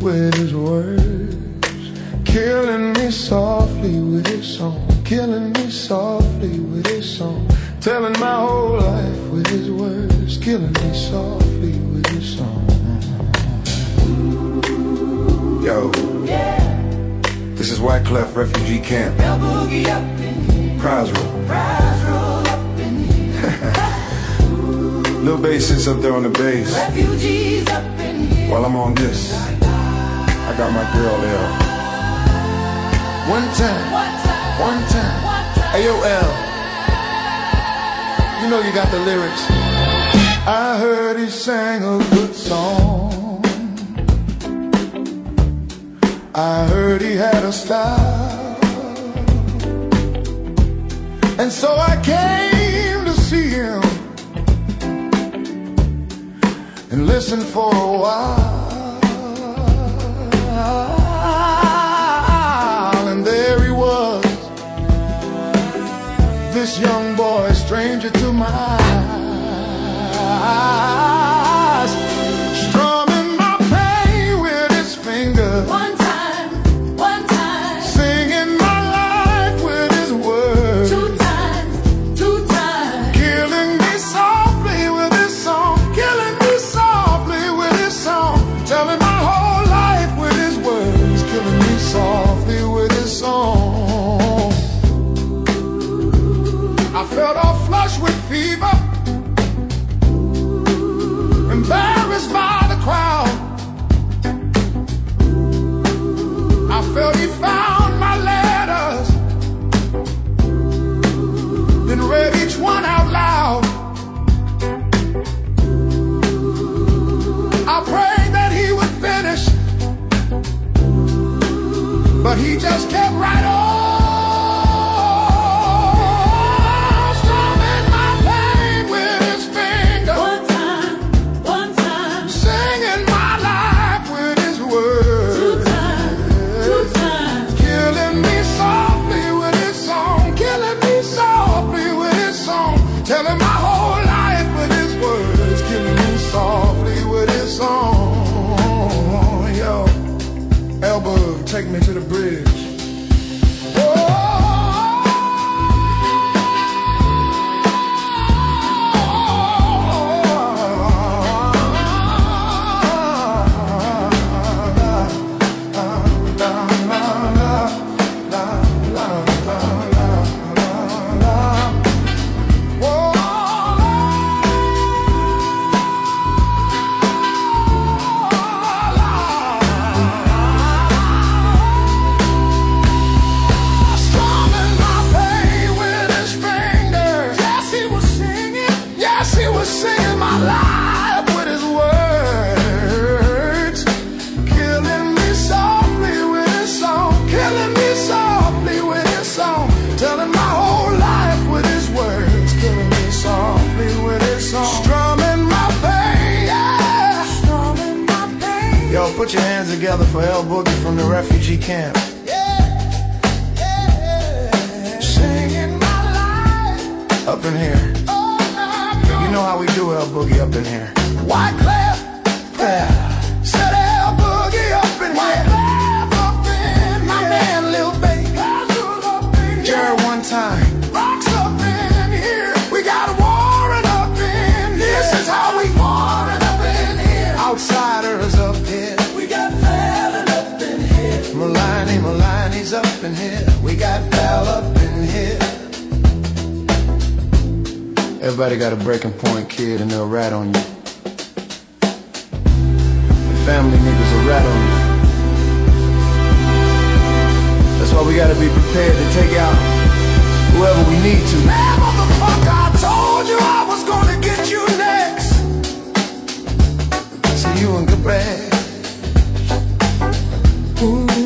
with his words, killing me softly with his song, killing me softly with his song, telling my whole life with his words, killing me softly with his song. Yo, this is Wyclef Refugee Camp. Prize roll. Lil Bass sits up there on the bass. While I'm on this, I got my girl there. One time. Ayo, L, you know you got the lyrics. I heard he sang a good song, I heard he had a style, and so I came to see him and listen for a while. And there he was, this young boy, stranger to my eyes, strumming my pain with his fingers. One time, singing my life with his words. two times, killing me softly with his song, killing me softly with his song, telling my whole life with his words, killing me softly with his song. I felt all flushed with fever, embarrassed by the crowd. I felt he found my letters, then read each one out loud. I prayed that he would finish, but he just kept right on. Telling my whole life with his words, killing me softly with his song. Yo, Elbow, take me to the bridge. Singing my life with his words, killing me softly with his song, killing me softly with his song, telling my whole life with his words, killing me softly with his song, strumming my pain, yeah, strumming my pain. Yo, put your hands together for L Boogie from the refugee camp. Singing my life up in here. You know how we do L Boogie up in here. Wyclef, said L Boogie up in here. Up in my man Lil Bass, Jared one time, rocks up in here. We got Warren up in here. This is how we Warren up in here. Outsiders up here. We got Fallon up in here. Malini's up in here. We got Val up in here. Everybody got a breaking point, kid, and they'll rat on you. The family niggas will rat on you. That's why we gotta be prepared to take out whoever we need to. Man, motherfucker, I told you I was gonna get you next. See you in good bad. Ooh.